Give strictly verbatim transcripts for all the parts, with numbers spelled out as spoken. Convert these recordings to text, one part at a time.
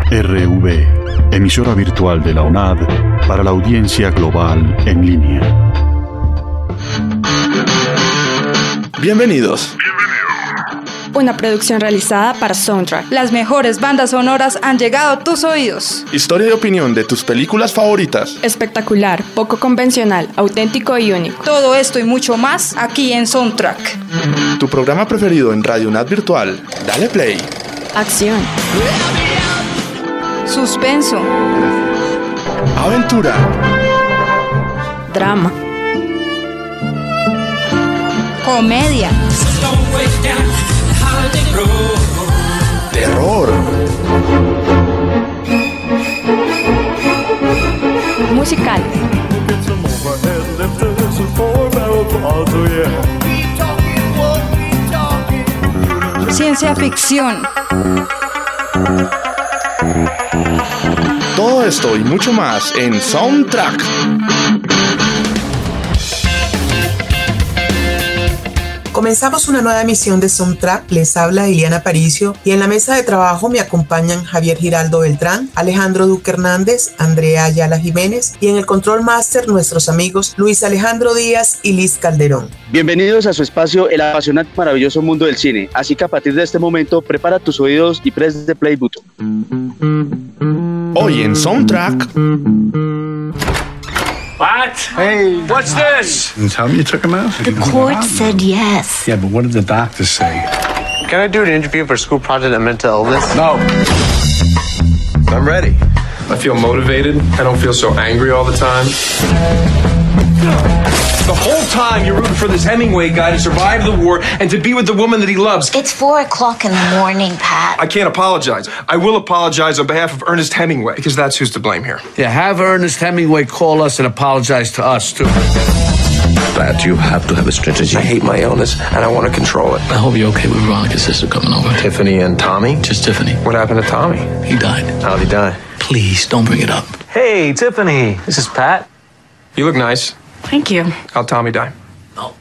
R V, emisora virtual de la UNAD para la audiencia global en línea. Bienvenidos. Una producción realizada para Soundtrack. Las mejores bandas sonoras han llegado a tus oídos. Historia y opinión de tus películas favoritas. Espectacular, poco convencional, auténtico y único. Todo esto y mucho más aquí en Soundtrack. Tu programa preferido en Radio UNAD Virtual. Dale play. Acción. Suspenso. Aventura. Drama. Comedia. Terror. Musical. Ciencia ficción. Todo esto y mucho más en Soundtrack. Comenzamos una nueva emisión de Soundtrack. Les habla Iliana Aparicio y en la mesa de trabajo me acompañan Javier Giraldo Beltrán, Alejandro Duque Hernández, Andrea Ayala Jiménez y en el Control Master nuestros amigos Luis Alejandro Díaz y Liz Calderón. Bienvenidos a su espacio El apasionante maravilloso mundo del cine. Así que a partir de este momento prepara tus oídos y press the play button. Hoy en Soundtrack. What? Hey, what's this? Can you tell me you took him out? The court said yes. Yeah, but what did the doctors say? Can I do an interview for a school project on mental illness? No. I'm ready. I feel motivated. I don't feel so angry all the time. The whole time you're rooting for this Hemingway guy to survive the war and to be with the woman that he loves. It's four o'clock in the morning, Pat. I can't apologize. I will apologize on behalf of Ernest Hemingway, because that's who's to blame here. Yeah, have Ernest Hemingway call us and apologize to us, too. Pat, you have to have a strategy. I hate my illness, and I want to control it. I hope you're okay with Veronica's sister coming over. Tiffany and Tommy? Just Tiffany. What happened to Tommy? He died. How'd he die? Please, don't bring it up. Hey, Tiffany. This is Pat. You look nice. Thank you. How'd Tommy die? No.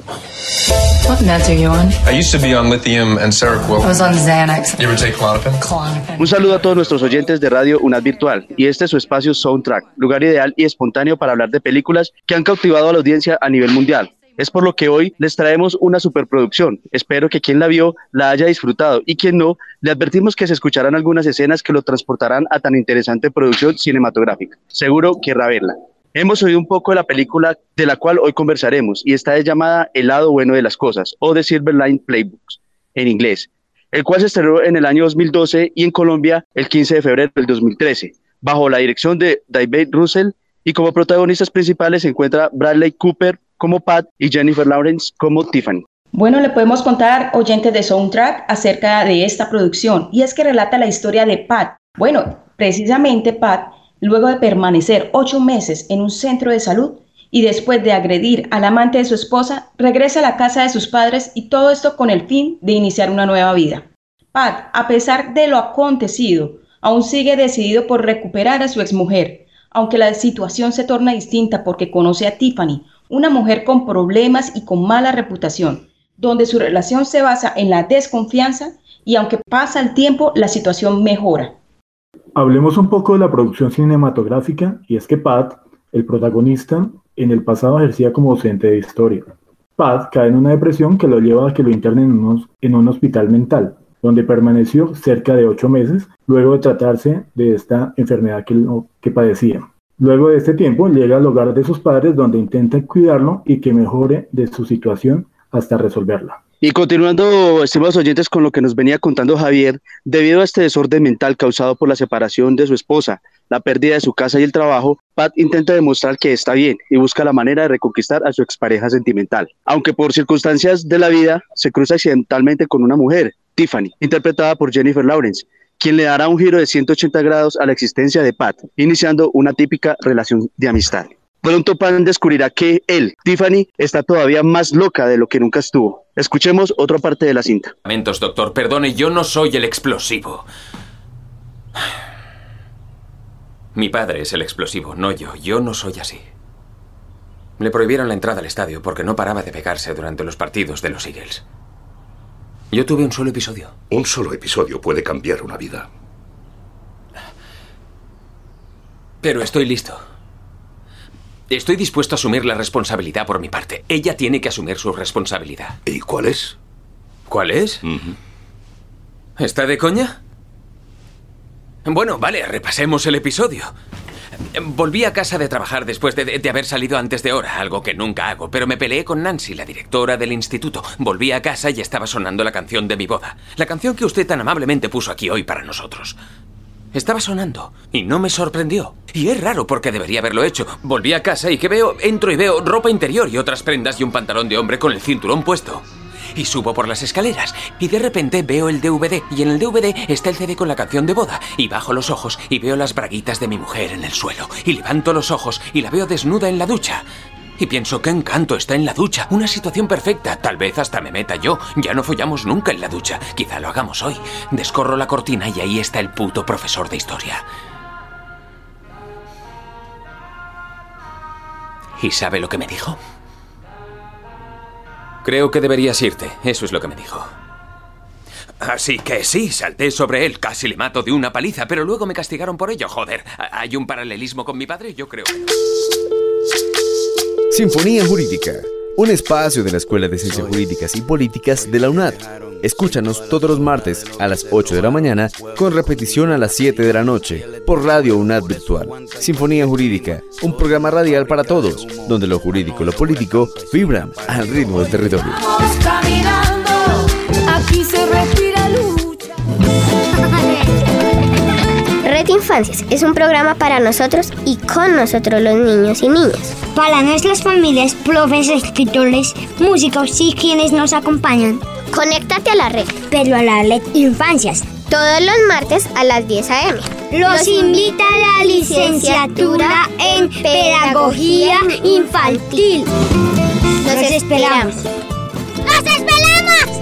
What meds are you on? I used to be on lithium and Seroquel. I was on Xanax. You ever take Klonopin? Klonopin. Un saludo a todos nuestros oyentes de Radio UNAD Virtual, y este es su espacio Soundtrack, lugar ideal y espontáneo para hablar de películas que han cautivado a la audiencia a nivel mundial. Es por lo que hoy les traemos una superproducción. Espero que quien la vio la haya disfrutado y quien no, le advertimos que se escucharán algunas escenas que lo transportarán a tan interesante producción cinematográfica. Seguro querrá verla. Hemos oído un poco de la película de la cual hoy conversaremos y esta es llamada El lado bueno de las cosas o The Silver Line Playbooks en inglés, el cual se estrenó en el año dos mil doce y en Colombia el quince de febrero del dos mil trece, bajo la dirección de David Russell, y como protagonistas principales se encuentra Bradley Cooper como Pat y Jennifer Lawrence como Tiffany. Bueno, le podemos contar, oyentes de Soundtrack, acerca de esta producción, y es que relata la historia de Pat. Bueno, precisamente Pat, luego de permanecer ocho meses en un centro de salud y después de agredir al amante de su esposa, regresa a la casa de sus padres y todo esto con el fin de iniciar una nueva vida. Pat, a pesar de lo acontecido, aún sigue decidido por recuperar a su exmujer, aunque la situación se torna distinta porque conoce a Tiffany, una mujer con problemas y con mala reputación, donde su relación se basa en la desconfianza y aunque pasa el tiempo, la situación mejora. Hablemos un poco de la producción cinematográfica, y es que Pat, el protagonista, en el pasado ejercía como docente de historia. Pat cae en una depresión que lo lleva a que lo internen en, unos, en un hospital mental, donde permaneció cerca de ocho meses luego de tratarse de esta enfermedad que, que padecía. Luego de este tiempo llega al hogar de sus padres donde intenta cuidarlo y que mejore de su situación hasta resolverla. Y continuando, estimados oyentes, con lo que nos venía contando Javier, debido a este desorden mental causado por la separación de su esposa, la pérdida de su casa y el trabajo, Pat intenta demostrar que está bien y busca la manera de reconquistar a su expareja sentimental. Aunque por circunstancias de la vida se cruza accidentalmente con una mujer, Tiffany, interpretada por Jennifer Lawrence, quien le dará un giro de ciento ochenta grados a la existencia de Pat, iniciando una típica relación de amistad. Pronto Pat descubrirá que él, Tiffany, está todavía más loca de lo que nunca estuvo. Escuchemos otra parte de la cinta. Lamentos, doctor, perdone, yo no soy el explosivo. Mi padre es el explosivo, no yo. Yo no soy así. Le prohibieron la entrada al estadio porque no paraba de pegarse durante los partidos de los Eagles. Yo tuve un solo episodio. Un solo episodio puede cambiar una vida. Pero estoy listo. Estoy dispuesto a asumir la responsabilidad por mi parte. Ella tiene que asumir su responsabilidad. ¿Y cuál es? ¿Cuál es? Uh-huh. ¿Está de coña? Bueno, vale, repasemos el episodio. Volví a casa de trabajar después de, de, de haber salido antes de hora, algo que nunca hago, pero me peleé con Nancy, la directora del instituto. Volví a casa y estaba sonando la canción de mi boda. La canción que usted tan amablemente puso aquí hoy para nosotros. Estaba sonando y no me sorprendió. Y es raro porque debería haberlo hecho. Volví a casa y ¿qué veo? Entro y veo ropa interior y otras prendas y un pantalón de hombre con el cinturón puesto. Y subo por las escaleras y de repente veo el D V D y en el D V D está el C D con la canción de boda y bajo los ojos y veo las braguitas de mi mujer en el suelo y levanto los ojos y la veo desnuda en la ducha. Y pienso, qué encanto, está en la ducha, una situación perfecta, tal vez hasta me meta yo. Ya no follamos nunca en la ducha, quizá lo hagamos hoy. Descorro la cortina y ahí está el puto profesor de historia. ¿Y sabe lo que me dijo? Creo que deberías irte, eso es lo que me dijo. Así que sí, salté sobre él, casi le mato de una paliza, pero luego me castigaron por ello, joder. ¿Hay un paralelismo con mi padre? Yo creo que no. Sinfonía Jurídica, un espacio de la Escuela de Ciencias Jurídicas y Políticas de la UNAD. Escúchanos todos los martes a las ocho de la mañana, con repetición a las siete de la noche, por Radio UNAD Virtual. Sinfonía Jurídica, un programa radial para todos, donde lo jurídico y lo político vibran al ritmo del territorio. Vamos caminando, aquí se respira lucha. Red Infancias es un programa para nosotros y con nosotros los niños y niñas. Para nuestras familias, profes, escritores, músicos y quienes nos acompañan. Conéctate a la red. Pero a la Red Infancias. Todos los martes a las diez a eme. Los invita a la licenciatura en Pedagogía Infantil. Nos esperamos. ¡Nos esperamos!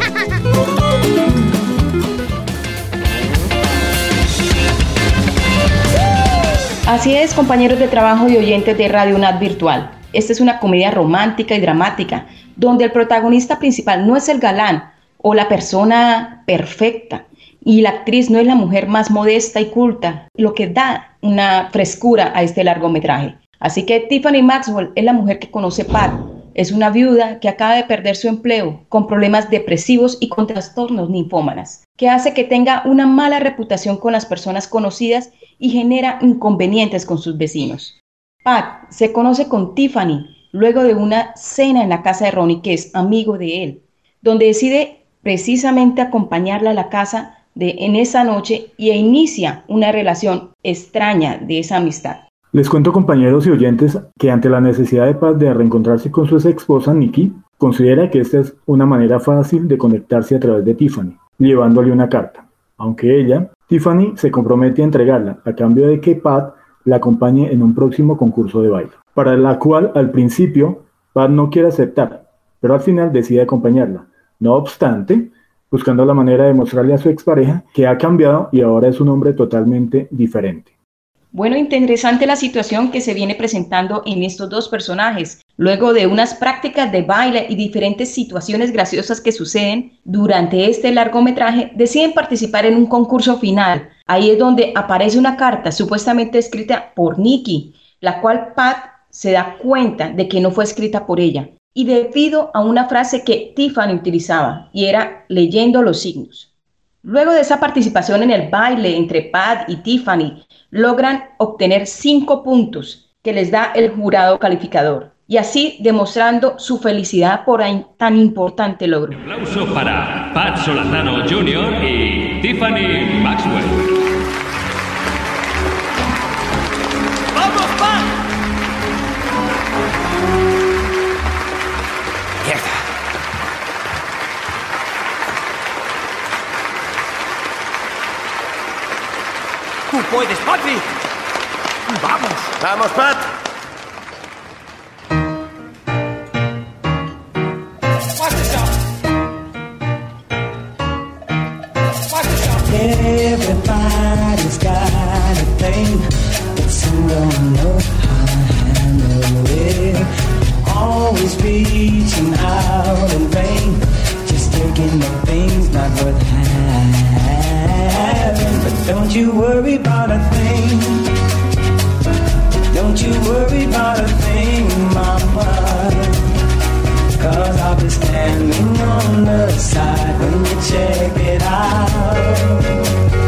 Así es, compañeros de trabajo y oyentes de Radio UNAD Virtual. Esta es una comedia romántica y dramática, donde el protagonista principal no es el galán o la persona perfecta, y la actriz no es la mujer más modesta y culta, lo que da una frescura a este largometraje. Así que Tiffany Maxwell es la mujer que conoce Pat. Es una viuda que acaba de perder su empleo, con problemas depresivos y con trastornos ninfómanas, que hace que tenga una mala reputación con las personas conocidas y genera inconvenientes con sus vecinos. Pat se conoce con Tiffany luego de una cena en la casa de Ronnie, que es amigo de él, donde decide precisamente acompañarla a la casa de, en esa noche y inicia una relación extraña de esa amistad. Les cuento, compañeros y oyentes, que ante la necesidad de Pat de reencontrarse con su ex esposa Nikki, considera que esta es una manera fácil de conectarse a través de Tiffany, llevándole una carta. Aunque ella, Tiffany, se compromete a entregarla a cambio de que Pat la acompañe en un próximo concurso de baile, para la cual al principio Pat no quiere aceptar, pero al final decide acompañarla. No obstante, buscando la manera de mostrarle a su expareja que ha cambiado y ahora es un hombre totalmente diferente. Bueno, interesante la situación que se viene presentando en estos dos personajes. Luego de unas prácticas de baile y diferentes situaciones graciosas que suceden durante este largometraje, deciden participar en un concurso final. Ahí es donde aparece una carta supuestamente escrita por Nikki, la cual Pat se da cuenta de que no fue escrita por ella, y debido a una frase que Tiffany utilizaba, y era leyendo los signos. Luego de esa participación en el baile entre Pat y Tiffany, logran obtener cinco puntos que les da el jurado calificador, y así demostrando su felicidad por tan importante logro. Un aplauso para Pat Solazano junior y Tiffany Maxwell. ¡Vamos, Pat! ¡Mierda! ¡Tú puedes, Patrick! ¡Vamos! ¡Vamos, Pat! Everybody's got a thing, but some don't know how to handle it. Always reaching out in vain, just taking the things not worth having. But don't you worry about a thing. Don't you worry about a thing, mama, 'cause I'll be standing on the side when you check it out.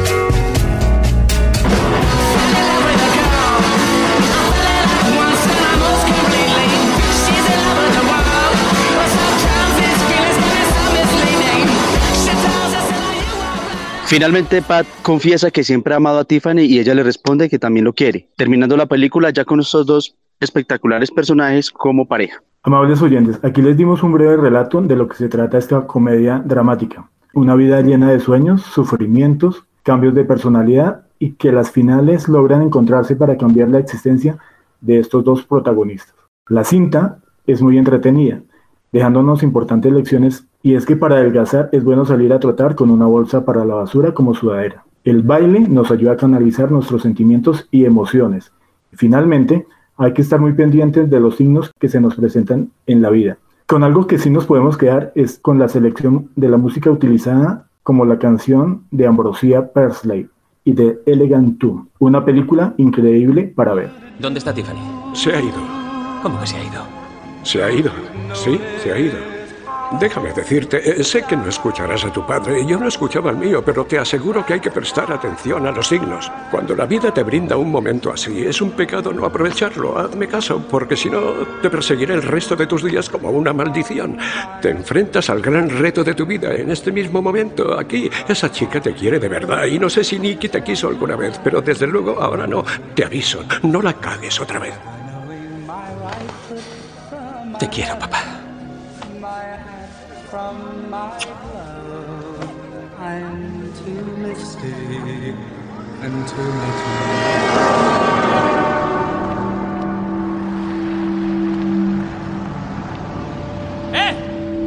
Finalmente, Pat confiesa que siempre ha amado a Tiffany y ella le responde que también lo quiere, terminando la película ya con estos dos espectaculares personajes como pareja. Amables oyentes, aquí les dimos un breve relato de lo que se trata esta comedia dramática. Una vida llena de sueños, sufrimientos, cambios de personalidad y que las finales logran encontrarse para cambiar la existencia de estos dos protagonistas. La cinta es muy entretenida, dejándonos importantes lecciones, y es que para adelgazar es bueno salir a trotar con una bolsa para la basura como sudadera. El baile nos ayuda a canalizar nuestros sentimientos y emociones. Y finalmente, hay que estar muy pendientes de los signos que se nos presentan en la vida. Con algo que sí nos podemos quedar es con la selección de la música utilizada, como la canción de Ambrosia Pursley y de Elegant Tomb, una película increíble para ver. ¿Dónde está Tiffany? Se ha ido. ¿Cómo que se ha ido? Se ha ido, sí, se ha ido. Déjame decirte, eh, sé que no escucharás a tu padre, yo no escuchaba al mío, pero te aseguro que hay que prestar atención a los signos. Cuando la vida te brinda un momento así, es un pecado no aprovecharlo. Hazme caso, porque si no, te perseguiré el resto de tus días como una maldición. Te enfrentas al gran reto de tu vida en este mismo momento. Aquí, esa chica te quiere de verdad, y no sé si Nicky te quiso alguna vez, pero desde luego ahora no. Te aviso, no la cagues otra vez. Te quiero, papá. From my love, I'm too misty and too ¡Eh!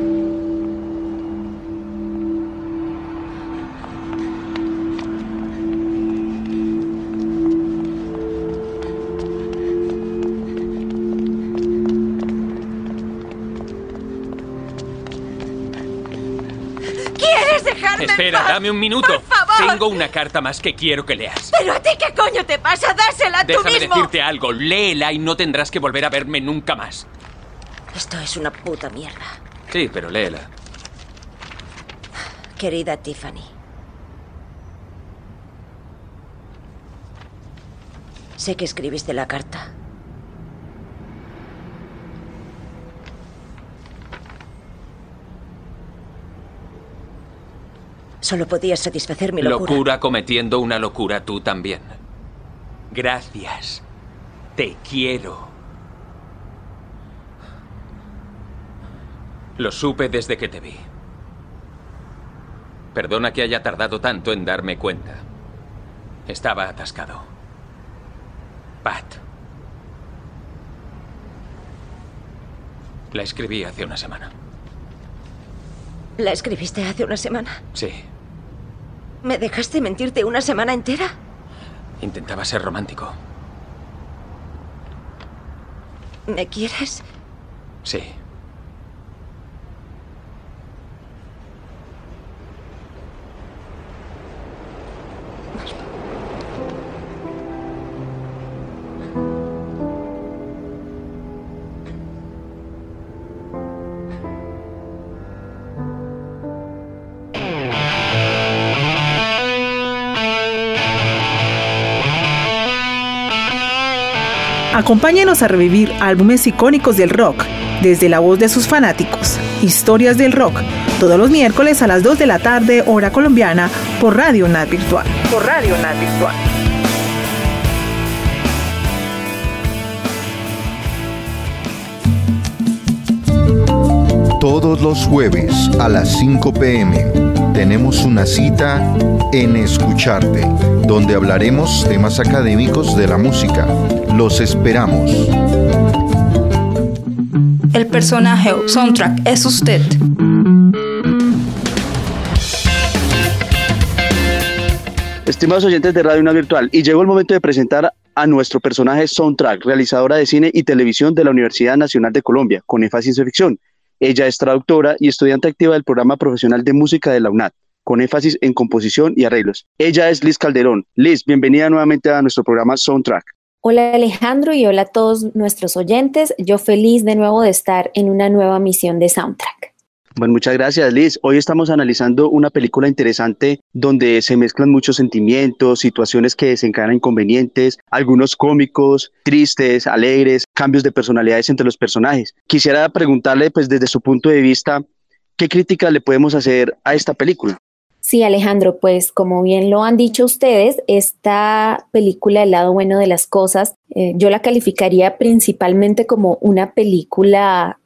Espera, dame un minuto. Por favor. Tengo una carta más que quiero que leas. ¿Pero a ti qué coño te pasa? ¡Dásela tú Déjame mismo! decirte algo. Léela y no tendrás que volver a verme nunca más. Esto es una puta mierda. Sí, pero léela. Querida Tiffany. Sé que escribiste la carta. Solo podías satisfacer mi locura. Locura cometiendo una locura tú también. Gracias. Te quiero. Lo supe desde que te vi. Perdona que haya tardado tanto en darme cuenta. Estaba atascado. Pat. La escribí hace una semana. ¿La escribiste hace una semana? Sí. ¿Me dejaste mentirte una semana entera? Intentaba ser romántico. ¿Me quieres? Sí. Acompáñenos a revivir álbumes icónicos del rock, desde la voz de sus fanáticos. Historias del rock, todos los miércoles a las dos de la tarde, hora colombiana, por Radio UNAD Virtual. Por Radio UNAD Virtual. Todos los jueves a las cinco p m tenemos una cita en Escucharte, donde hablaremos temas académicos de la música. Los esperamos. El personaje o soundtrack es usted. Estimados oyentes de Radio UNAD Virtual, y llegó el momento de presentar a nuestro personaje Soundtrack, realizadora de cine y televisión de la Universidad Nacional de Colombia, con énfasis en ficción. Ella es traductora y estudiante activa del programa profesional de música de la UNAD, con énfasis en composición y arreglos. Ella es Liz Calderón. Liz, bienvenida nuevamente a nuestro programa Soundtrack. Hola Alejandro y hola a todos nuestros oyentes. Yo feliz de nuevo de estar en una nueva misión de Soundtrack. Bueno, muchas gracias, Liz. Hoy estamos analizando una película interesante donde se mezclan muchos sentimientos, situaciones que desencadenan inconvenientes, algunos cómicos, tristes, alegres, cambios de personalidades entre los personajes. Quisiera preguntarle, pues desde su punto de vista, ¿qué crítica le podemos hacer a esta película? Sí, Alejandro, pues como bien lo han dicho ustedes, esta película El lado bueno de las cosas, eh, yo la calificaría principalmente como una película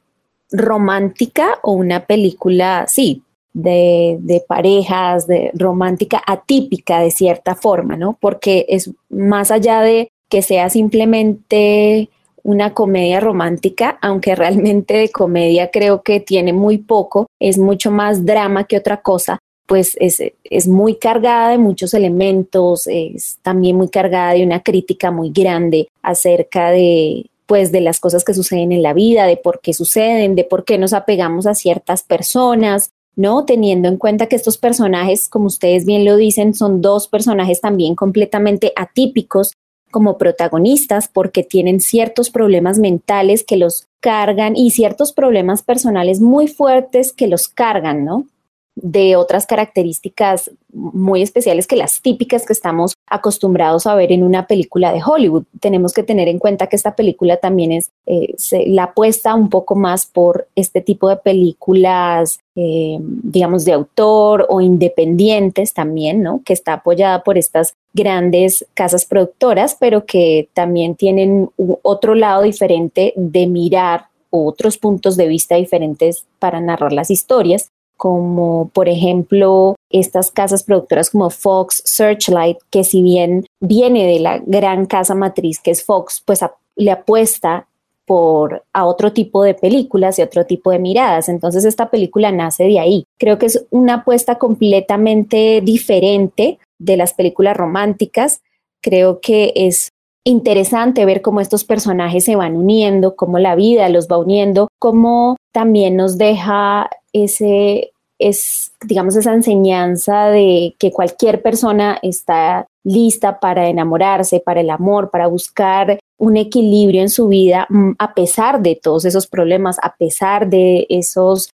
romántica o una película, sí, de, de parejas, de romántica atípica de cierta forma, ¿no? Porque es más allá de que sea simplemente una comedia romántica, aunque realmente de comedia creo que tiene muy poco, es mucho más drama que otra cosa, pues es, es muy cargada de muchos elementos, es también muy cargada de una crítica muy grande acerca de pues de las cosas que suceden en la vida, de por qué suceden, de por qué nos apegamos a ciertas personas, ¿no? Teniendo en cuenta que estos personajes, como ustedes bien lo dicen, son dos personajes también completamente atípicos como protagonistas porque tienen ciertos problemas mentales que los cargan y ciertos problemas personales muy fuertes que los cargan, ¿no? De otras características muy especiales que las típicas que estamos acostumbrados a ver en una película de Hollywood. Tenemos que tener en cuenta que esta película también es eh, se, la apuesta un poco más por este tipo de películas, eh, digamos, de autor o independientes también, ¿no? Que está apoyada por estas grandes casas productoras, pero que también tienen otro lado diferente de mirar, otros puntos de vista diferentes para narrar las historias, como por ejemplo estas casas productoras como Fox, Searchlight, que si bien viene de la gran casa matriz que es Fox, pues a, le apuesta por a otro tipo de películas y otro tipo de miradas. Entonces esta película nace de ahí. Creo que es una apuesta completamente diferente de las películas románticas. Creo que es interesante ver cómo estos personajes se van uniendo, cómo la vida los va uniendo, cómo también nos deja ese, es, digamos, esa enseñanza de que cualquier persona está lista para enamorarse, para el amor, para buscar un equilibrio en su vida, a pesar de todos esos problemas, a pesar de esos,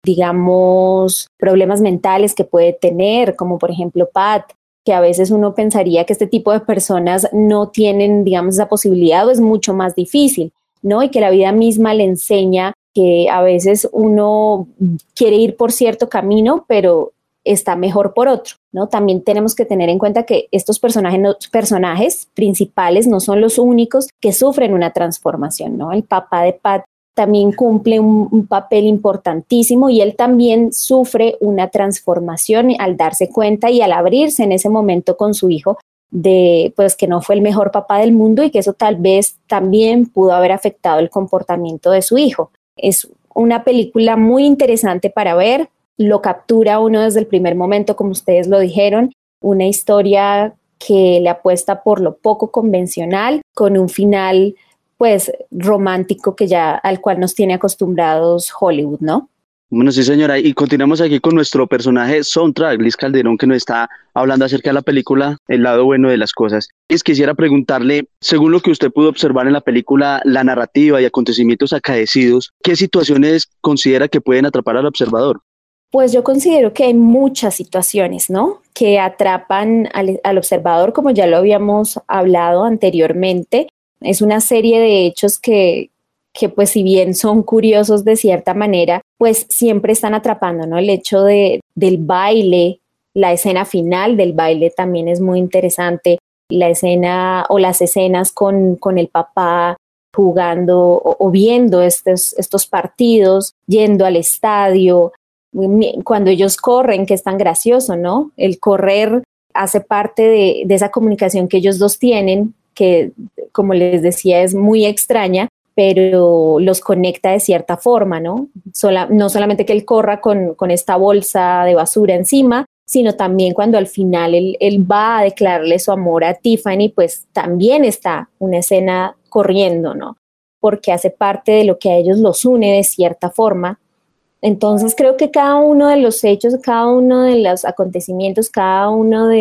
digamos, problemas mentales que puede tener, como por ejemplo Pat, que a veces uno pensaría que este tipo de personas no tienen, digamos, esa posibilidad o es mucho más difícil, ¿no? Y que la vida misma le enseña que a veces uno quiere ir por cierto camino, pero está mejor por otro, ¿no? También tenemos que tener en cuenta que estos personajes, no, personajes principales no son los únicos que sufren una transformación, ¿no? El papá de Pat también cumple un, un papel importantísimo y él también sufre una transformación al darse cuenta y al abrirse en ese momento con su hijo de pues que no fue el mejor papá del mundo y que eso tal vez también pudo haber afectado el comportamiento de su hijo. Es una película muy interesante para ver, lo captura uno desde el primer momento, como ustedes lo dijeron, una historia que le apuesta por lo poco convencional, con un final pues romántico que ya al cual nos tiene acostumbrados Hollywood, ¿no? Bueno, sí señora, y continuamos aquí con nuestro personaje Soundtrack, Liz Calderón, que nos está hablando acerca de la película El lado bueno de las cosas. Liz, quisiera preguntarle, según lo que usted pudo observar en la película, la narrativa y acontecimientos acaecidos, ¿qué situaciones considera que pueden atrapar al observador? Pues yo considero que hay muchas situaciones, ¿no? Que atrapan al, al observador, como ya lo habíamos hablado anteriormente. Es una serie de hechos que, que pues si bien son curiosos de cierta manera, pues siempre están atrapando, ¿no? El hecho de, del baile, la escena final del baile también es muy interesante. La escena o las escenas con, con el papá jugando o, o viendo estos, estos partidos, yendo al estadio, cuando ellos corren, que es tan gracioso, ¿no? El correr hace parte de, de esa comunicación que ellos dos tienen, que como les decía es muy extraña, pero los conecta de cierta forma, ¿no? Sola, no solamente que él corra con, con esta bolsa de basura encima, sino también cuando al final él, él va a declararle su amor a Tiffany, pues también está una escena corriendo, ¿no? Porque hace parte de lo que a ellos los une de cierta forma. Entonces creo que cada uno de los hechos, cada uno de los acontecimientos, cada uno de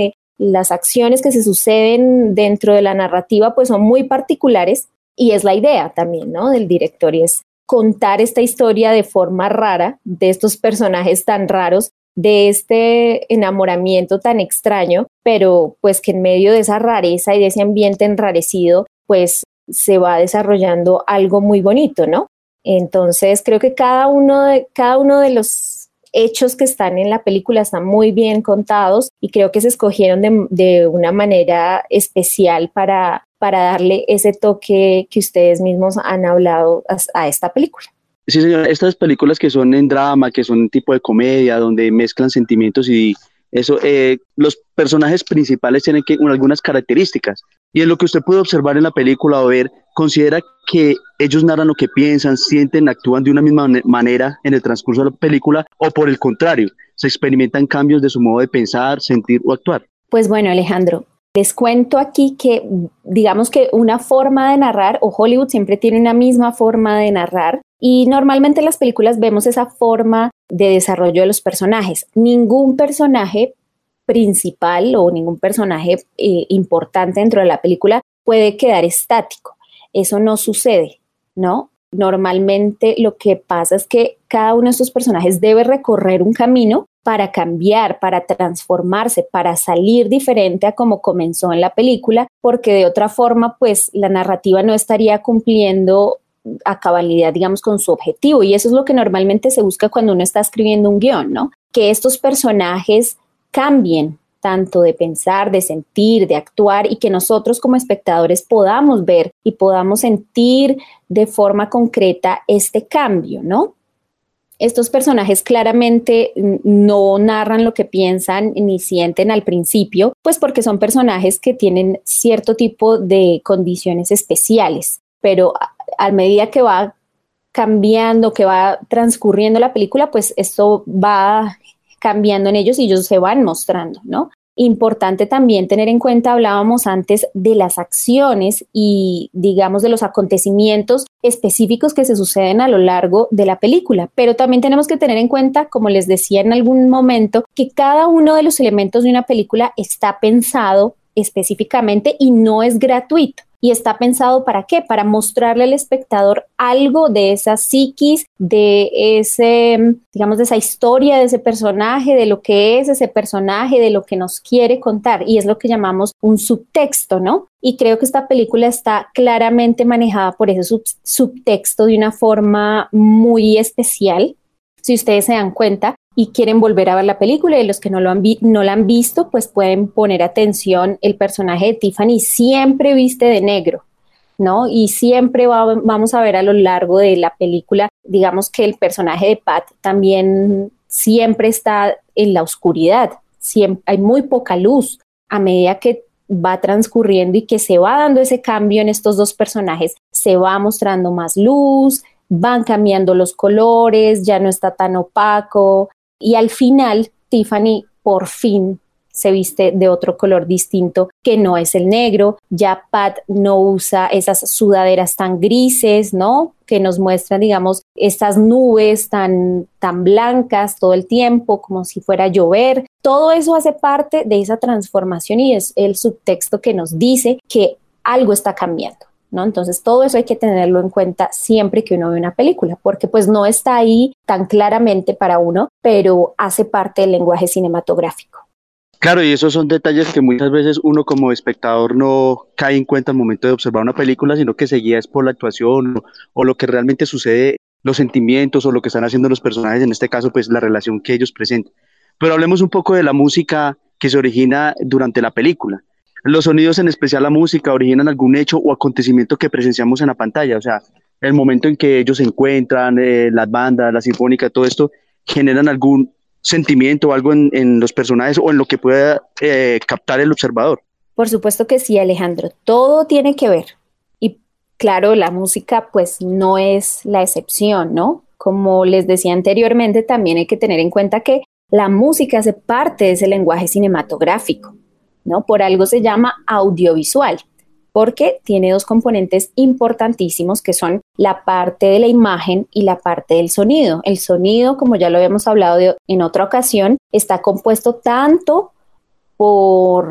las acciones que se suceden dentro de la narrativa pues son muy particulares y es la idea también, ¿no?, del director, y es contar esta historia de forma rara, de estos personajes tan raros, de este enamoramiento tan extraño, pero pues que en medio de esa rareza y de ese ambiente enrarecido, pues se va desarrollando algo muy bonito, ¿no? Entonces creo que cada uno de, cada uno de los hechos que están en la película están muy bien contados y creo que se escogieron de, de una manera especial para, para darle ese toque que ustedes mismos han hablado a, a esta película. Sí, señora, estas películas que son en drama, que son un tipo de comedia, donde mezclan sentimientos y eso, eh, los personajes principales tienen que, algunas características. Y en lo que usted puede observar en la película o ver, considera que ellos narran lo que piensan, sienten, actúan de una misma manera en el transcurso de la película, o por el contrario, se experimentan cambios de su modo de pensar, sentir o actuar. Pues bueno, Alejandro, les cuento aquí que digamos que una forma de narrar, o Hollywood siempre tiene una misma forma de narrar, y normalmente en las películas vemos esa forma de desarrollo de los personajes. Ningún personaje principal o ningún personaje eh, importante dentro de la película puede quedar estático. Eso no sucede, ¿no? Normalmente lo que pasa es que cada uno de estos personajes debe recorrer un camino para cambiar, para transformarse, para salir diferente a como comenzó en la película, porque de otra forma, pues la narrativa no estaría cumpliendo a cabalidad, digamos, con su objetivo, y eso es lo que normalmente se busca cuando uno está escribiendo un guión, ¿no? Que estos personajes cambien tanto de pensar, de sentir, de actuar, y que nosotros como espectadores podamos ver y podamos sentir de forma concreta este cambio, ¿no? Estos personajes claramente no narran lo que piensan ni sienten al principio, pues porque son personajes que tienen cierto tipo de condiciones especiales, pero a medida que va cambiando, que va transcurriendo la película, pues esto va cambiando en ellos y ellos se van mostrando, ¿no? Importante también tener en cuenta, hablábamos antes de las acciones y digamos de los acontecimientos específicos que se suceden a lo largo de la película, pero también tenemos que tener en cuenta, como les decía en algún momento, que cada uno de los elementos de una película está pensado específicamente y no es gratuito. ¿Y está pensado para qué? Para mostrarle al espectador algo de esa psiquis, de ese, digamos, de esa historia de ese personaje, de lo que es ese personaje, de lo que nos quiere contar. Y es lo que llamamos un subtexto, ¿no? Y creo que esta película está claramente manejada por ese sub- subtexto de una forma muy especial. Si ustedes se dan cuenta y quieren volver a ver la película, y los que no, lo han vi- no la han visto, pues pueden poner atención. El personaje de Tiffany siempre viste de negro, ¿no? Y siempre va- vamos a ver a lo largo de la película, digamos que el personaje de Pat también siempre está en la oscuridad, siempre, hay muy poca luz. A medida que va transcurriendo y que se va dando ese cambio en estos dos personajes, se va mostrando más luz, van cambiando los colores, ya no está tan opaco, y al final Tiffany por fin se viste de otro color distinto que no es el negro. Ya Pat no usa esas sudaderas tan grises, ¿no? Que nos muestran, digamos, estas nubes tan, tan blancas todo el tiempo, como si fuera a llover. Todo eso hace parte de esa transformación y es el subtexto que nos dice que algo está cambiando, ¿no? Entonces todo eso hay que tenerlo en cuenta siempre que uno ve una película, porque pues no está ahí tan claramente para uno, pero hace parte del lenguaje cinematográfico. Claro, y esos son detalles que muchas veces uno como espectador no cae en cuenta al momento de observar una película, sino que se guía es por la actuación o, o lo que realmente sucede, los sentimientos o lo que están haciendo los personajes, en este caso pues la relación que ellos presentan. Pero hablemos un poco de la música que se origina durante la película. Los sonidos, en especial la música, originan algún hecho o acontecimiento que presenciamos en la pantalla. O sea, el momento en que ellos se encuentran, eh, las bandas, la sinfónica, todo esto, generan algún sentimiento o algo en, en los personajes o en lo que pueda eh, captar el observador. Por supuesto que sí, Alejandro. Todo tiene que ver. Y claro, la música pues no es la excepción, ¿no? Como les decía anteriormente, también hay que tener en cuenta que la música hace parte de ese lenguaje cinematográfico, ¿no? Por algo se llama audiovisual, porque tiene dos componentes importantísimos que son la parte de la imagen y la parte del sonido. El sonido, como ya lo habíamos hablado de, en otra ocasión, está compuesto tanto por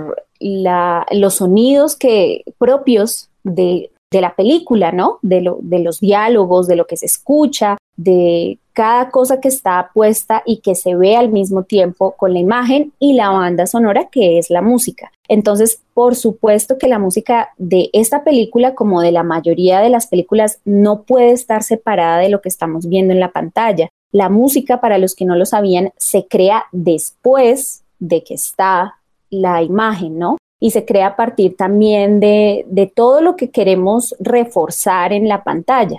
la, los sonidos que, propios de, de la película, ¿no? De, lo, de los diálogos, de lo que se escucha, de cada cosa que está puesta y que se ve al mismo tiempo con la imagen y la banda sonora, que es la música. Entonces, por supuesto que la música de esta película, como de la mayoría de las películas, no puede estar separada de lo que estamos viendo en la pantalla. La música, para los que no lo sabían, se crea después de que está la imagen, ¿no? Y se crea a partir también de, de todo lo que queremos reforzar en la pantalla.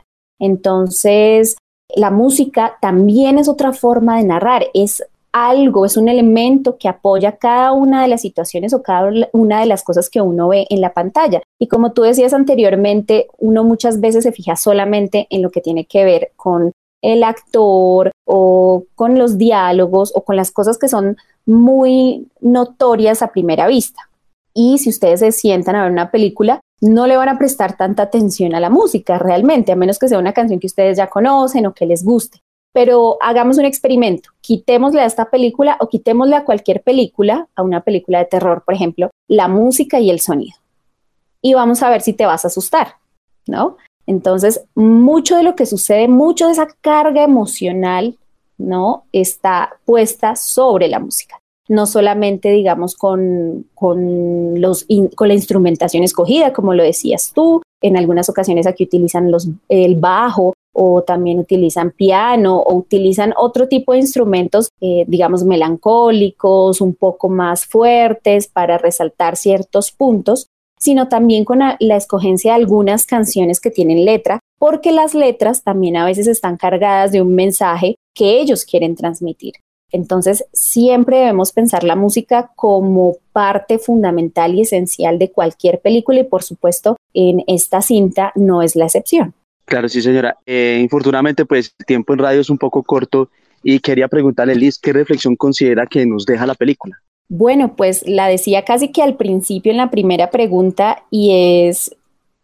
Entonces, la música también es otra forma de narrar, es algo, es un elemento que apoya cada una de las situaciones o cada una de las cosas que uno ve en la pantalla. Y como tú decías anteriormente, uno muchas veces se fija solamente en lo que tiene que ver con el actor o con los diálogos o con las cosas que son muy notorias a primera vista. Y si ustedes se sientan a ver una película, no le van a prestar tanta atención a la música realmente, a menos que sea una canción que ustedes ya conocen o que les guste. Pero hagamos un experimento, quitémosle a esta película o quitémosle a cualquier película, a una película de terror, por ejemplo, la música y el sonido. Y vamos a ver si te vas a asustar, ¿no? Entonces, mucho de lo que sucede, mucho de esa carga emocional, ¿no? Está puesta sobre la música. No solamente, digamos, con, con, los in, con la instrumentación escogida, como lo decías tú. En algunas ocasiones aquí utilizan los, el bajo o también utilizan piano o utilizan otro tipo de instrumentos, eh, digamos, melancólicos, un poco más fuertes para resaltar ciertos puntos, sino también con la, la escogencia de algunas canciones que tienen letra, porque las letras también a veces están cargadas de un mensaje que ellos quieren transmitir. Entonces, siempre debemos pensar la música como parte fundamental y esencial de cualquier película y, por supuesto, en esta cinta no es la excepción. Claro, sí, señora. Eh, infortunadamente, pues, el tiempo en radio es un poco corto y quería preguntarle, Liz, ¿qué reflexión considera que nos deja la película? Bueno, pues la decía casi que al principio en la primera pregunta y es,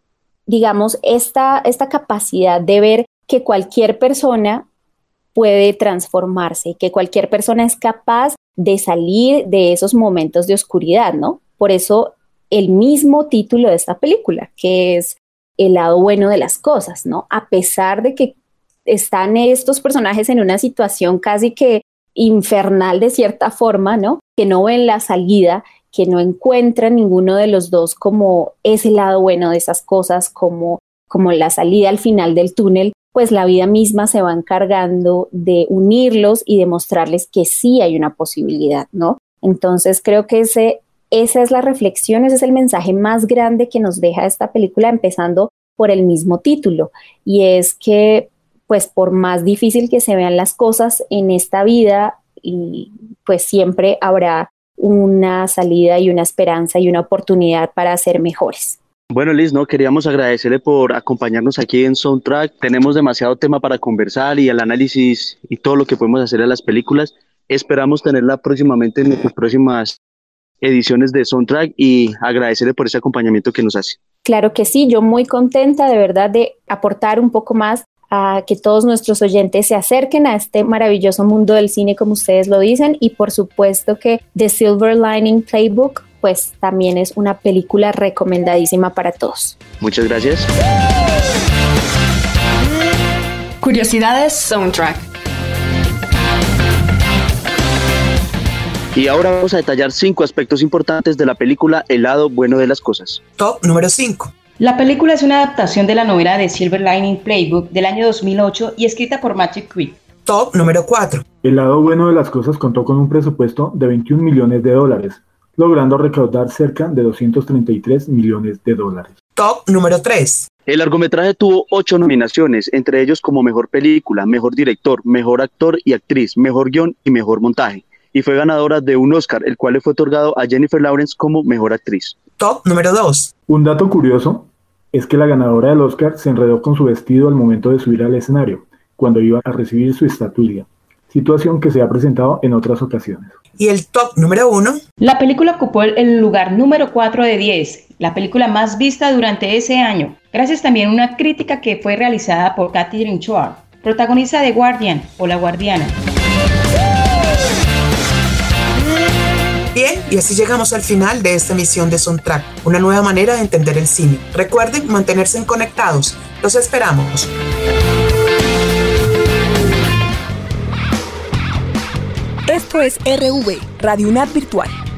digamos, esta, esta capacidad de ver que cualquier persona puede transformarse, que cualquier persona es capaz de salir de esos momentos de oscuridad, ¿no? Por eso el mismo título de esta película, que es El lado bueno de las cosas, ¿no? A pesar de que están estos personajes en una situación casi que infernal de cierta forma, ¿no? Que no ven la salida, que no encuentran ninguno de los dos como ese lado bueno de esas cosas, como, como la salida al final del túnel, pues la vida misma se va encargando de unirlos y de mostrarles que sí hay una posibilidad, ¿no? Entonces creo que ese, esa es la reflexión, ese es el mensaje más grande que nos deja esta película, empezando por el mismo título, y es que pues por más difícil que se vean las cosas en esta vida, y pues siempre habrá una salida y una esperanza y una oportunidad para ser mejores. Bueno, Liz, no queríamos agradecerle por acompañarnos aquí en Soundtrack. Tenemos demasiado tema para conversar y el análisis y todo lo que podemos hacer a las películas. Esperamos tenerla próximamente en nuestras próximas ediciones de Soundtrack y agradecerle por ese acompañamiento que nos hace. Claro que sí, yo muy contenta de verdad de aportar un poco más a que todos nuestros oyentes se acerquen a este maravilloso mundo del cine, como ustedes lo dicen, y por supuesto que The Silver Lining Playbook pues también es una película recomendadísima para todos. Muchas gracias. Curiosidades Soundtrack. Y ahora vamos a detallar cinco aspectos importantes de la película El lado bueno de las cosas. Top número cinco. La película es una adaptación de la novela de Silver Lining Playbook del año dos mil ocho y escrita por Matthew Quick. Top número cuatro. El lado bueno de las cosas contó con un presupuesto de veintiún millones de dólares, logrando recaudar cerca de doscientos treinta y tres millones de dólares. Top número tres. El largometraje tuvo ocho nominaciones, entre ellos como Mejor Película, Mejor Director, Mejor Actor y Actriz, Mejor Guión y Mejor Montaje, y fue ganadora de un Oscar, el cual le fue otorgado a Jennifer Lawrence como Mejor Actriz. Top número dos. Un dato curioso es que la ganadora del Oscar se enredó con su vestido al momento de subir al escenario, cuando iba a recibir su estatuilla, situación que se ha presentado en otras ocasiones. ¿Y el top número uno? La película ocupó el lugar número cuatro de diez, la película más vista durante ese año, gracias también a una crítica que fue realizada por Catherine Schwartz, protagonista de Guardian o La Guardiana. Bien, y así llegamos al final de esta emisión de Soundtrack, una nueva manera de entender el cine. Recuerden mantenerse conectados. Los esperamos. Esto es R V, Radio UNAD Virtual.